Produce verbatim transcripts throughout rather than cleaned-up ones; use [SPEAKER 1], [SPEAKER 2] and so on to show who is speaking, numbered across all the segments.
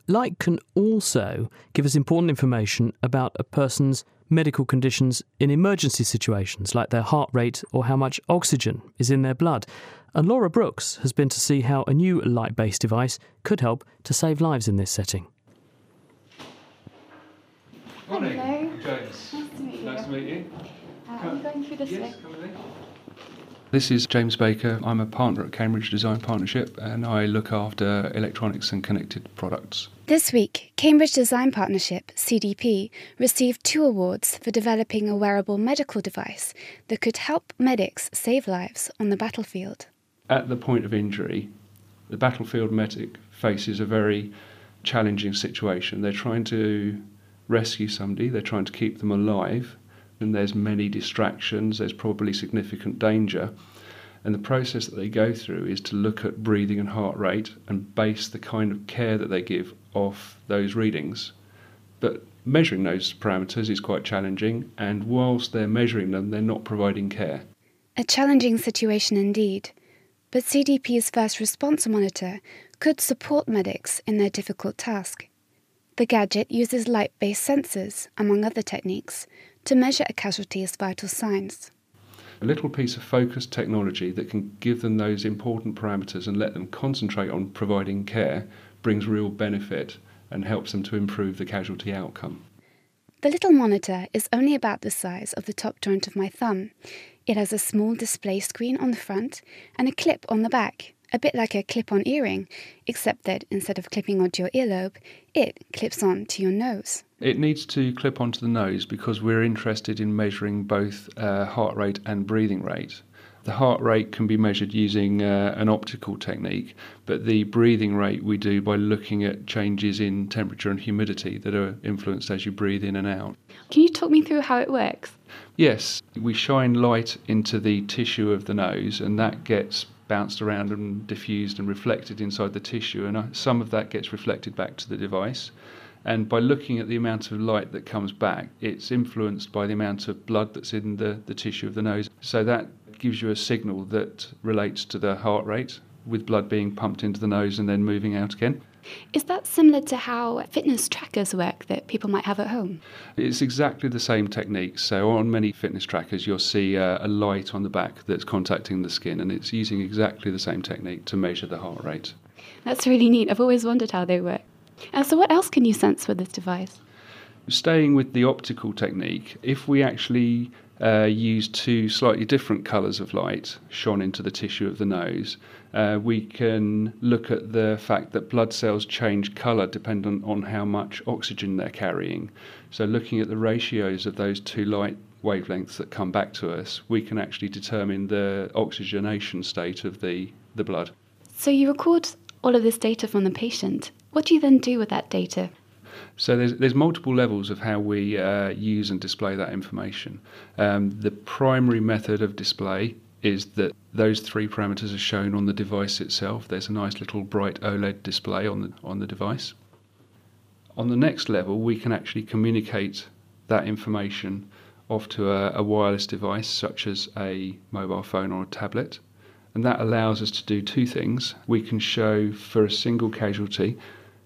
[SPEAKER 1] Light can also give us important information about a person's medical conditions in emergency situations, like their heart rate or how much oxygen is in their blood. And Laura Brooks has been to see how a new light-based device could help to save lives in this setting.
[SPEAKER 2] Morning.
[SPEAKER 3] Hello.
[SPEAKER 2] James.
[SPEAKER 3] Nice to meet you.
[SPEAKER 2] Nice to meet you.
[SPEAKER 3] Uh, are you going through this
[SPEAKER 2] Yes,
[SPEAKER 3] way?
[SPEAKER 2] come with me. This is James Baker. I'm a partner at Cambridge Design Partnership and I look after electronics and connected products.
[SPEAKER 3] This week, Cambridge Design Partnership, C D P, received two awards for developing a wearable medical device that could help medics save lives on the battlefield.
[SPEAKER 2] At the point of injury, the battlefield medic faces a very challenging situation. They're trying to rescue somebody, they're trying to keep them alive, and there's many distractions, there's probably significant danger. And the process that they go through is to look at breathing and heart rate and base the kind of care that they give off those readings. But measuring those parameters is quite challenging, and whilst they're measuring them, they're not providing care.
[SPEAKER 3] A challenging situation indeed, but C D P's first response monitor could support medics in their difficult task. The gadget uses light-based sensors, among other techniques, to measure a casualty's vital signs.
[SPEAKER 2] A little piece of focused technology that can give them those important parameters and let them concentrate on providing care brings real benefit and helps them to improve the casualty outcome.
[SPEAKER 3] The little monitor is only about the size of the top joint of my thumb. It has a small display screen on the front and a clip on the back, a bit like a clip-on earring, except that instead of clipping onto your earlobe, it clips on to your nose.
[SPEAKER 2] It needs to clip onto the nose because we're interested in measuring both uh, heart rate and breathing rate. The heart rate can be measured using uh, an optical technique, but the breathing rate we do by looking at changes in temperature and humidity that are influenced as you breathe in and out.
[SPEAKER 3] Can you talk me through how it works?
[SPEAKER 2] Yes, we shine light into the tissue of the nose and that gets bounced around and diffused and reflected inside the tissue, and some of that gets reflected back to the device. And by looking at the amount of light that comes back, it's influenced by the amount of blood that's in the, the tissue of the nose. So that gives you a signal that relates to the heart rate, with blood being pumped into the nose and then moving out again.
[SPEAKER 3] Is that similar to how fitness trackers work that people might have at home?
[SPEAKER 2] It's exactly the same technique. So on many fitness trackers, you'll see uh, a light on the back that's contacting the skin, and it's using exactly the same technique to measure the heart rate.
[SPEAKER 3] That's really neat. I've always wondered how they work. Uh, so what else can you sense with this device?
[SPEAKER 2] Staying with the optical technique, if we actually uh, use two slightly different colours of light shone into the tissue of the nose, uh, we can look at the fact that blood cells change colour dependent on how much oxygen they're carrying. So looking at the ratios of those two light wavelengths that come back to us, we can actually determine the oxygenation state of the, the blood.
[SPEAKER 3] So you record all of this data from the patient. What do you then do with that data?
[SPEAKER 2] So there's there's multiple levels of how we uh, use and display that information. Um, the primary method of display is that those three parameters are shown on the device itself. There's a nice little bright OLED display on the on the device. On the next level, we can actually communicate that information off to a, a wireless device such as a mobile phone or a tablet. And that allows us to do two things. We can show for a single casualty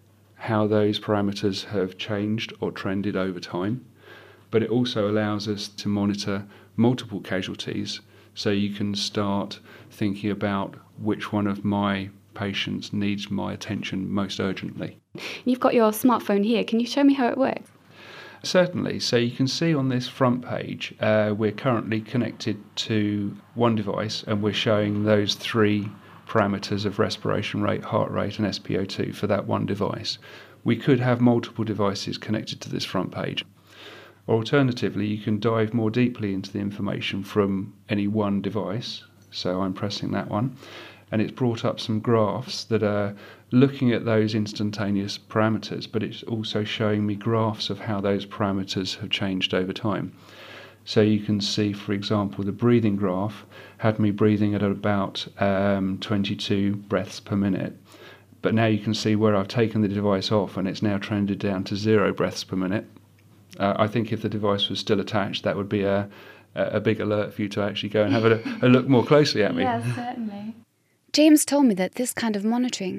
[SPEAKER 2] how those parameters have changed or trended over time, but it also allows us to monitor multiple casualties, so you can start thinking about which one of my patients needs my attention most urgently.
[SPEAKER 3] You've got your smartphone here. Can you show me how it works?
[SPEAKER 2] Certainly. So you can see on this front page, uh, we're currently connected to one device and we're showing those three parameters of respiration rate, heart rate and S p O two for that one device. We could have multiple devices connected to this front page. Or alternatively, you can dive more deeply into the information from any one device. So I'm pressing that one, and it's brought up some graphs that are looking at those instantaneous parameters, but it's also showing me graphs of how those parameters have changed over time. So you can see, for example, the breathing graph had me breathing at about um, twenty-two breaths per minute. But now you can see where I've taken the device off and it's now trended down to zero breaths per minute. Uh, I think if the device was still attached, that would be a, a big alert for you to actually go and have a, a look more closely at me.
[SPEAKER 3] Yes, certainly. James told me that this kind of monitoring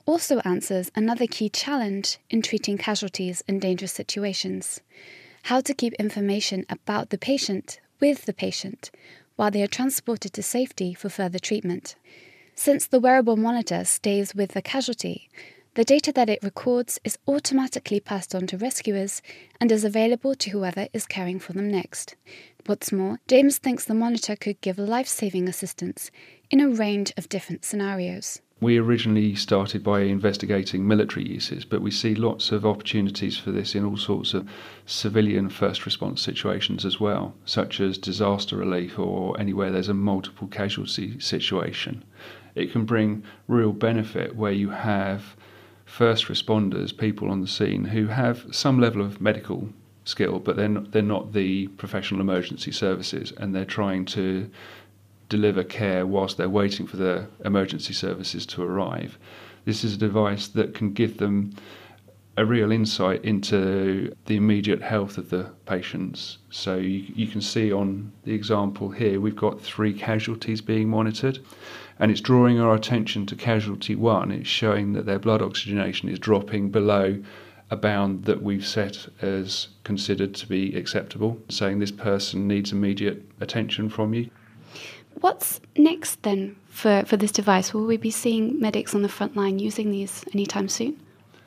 [SPEAKER 3] also answers another key challenge in treating casualties in dangerous situations: how to keep information about the patient with the patient while they are transported to safety for further treatment. Since the wearable monitor stays with the casualty, the data that it records is automatically passed on to rescuers and is available to whoever is caring for them next. What's more, James thinks the monitor could give life-saving assistance in a range of different scenarios.
[SPEAKER 2] We originally started by investigating military uses, but we see lots of opportunities for this in all sorts of civilian first response situations as well, such as disaster relief or anywhere there's a multiple casualty situation. It can bring real benefit where you have first responders, people on the scene who have some level of medical skill, but they're not, they're not the professional emergency services, and they're trying to deliver care whilst they're waiting for the emergency services to arrive. This is a device that can give them a real insight into the immediate health of the patients. So you, you can see on the example here, we've got three casualties being monitored, and it's drawing our attention to casualty one. It's showing that their blood oxygenation is dropping below a bound that we've set as considered to be acceptable, saying this person needs immediate attention from you.
[SPEAKER 3] What's next then for, for this device? Will we be seeing medics on the front line using these anytime soon?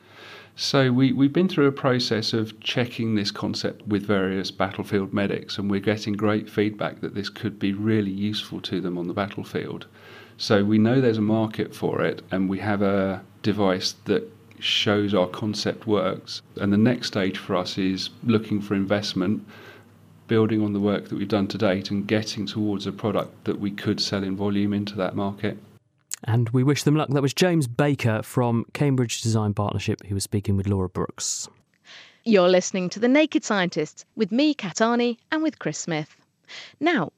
[SPEAKER 2] So we, we've been through a process of checking this concept with various battlefield medics, and we're getting great feedback that this could be really useful to them on the battlefield. So we know there's a market for it, and we have a device that shows our concept works. And the next stage for us is looking for investment, building on the work that we've done to date and getting towards a product that we could sell in volume into that market.
[SPEAKER 1] And we wish them luck. That was James Baker from Cambridge Design Partnership, who was speaking with Laura Brooks.
[SPEAKER 4] You're listening to The Naked Scientists with me, Kat Arney, and with Chris Smith. Now,